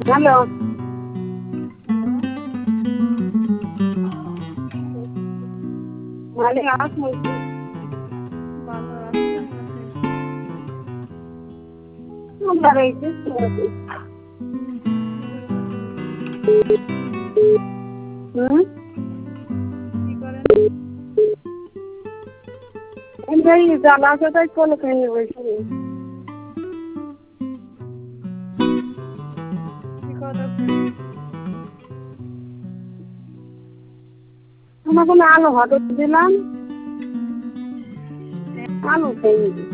Hello, ভালো আছো? ভালো আছি। কেমন আছেন? ভালো হয়েছে। হুম, কি করেন? এই জ্বালা আছে তাই কোলে খেয়ে বসে। কি করতেছেন? তোমাকে আলু ভাত দিলাম, হ্যাঁ, আলু খেয়ে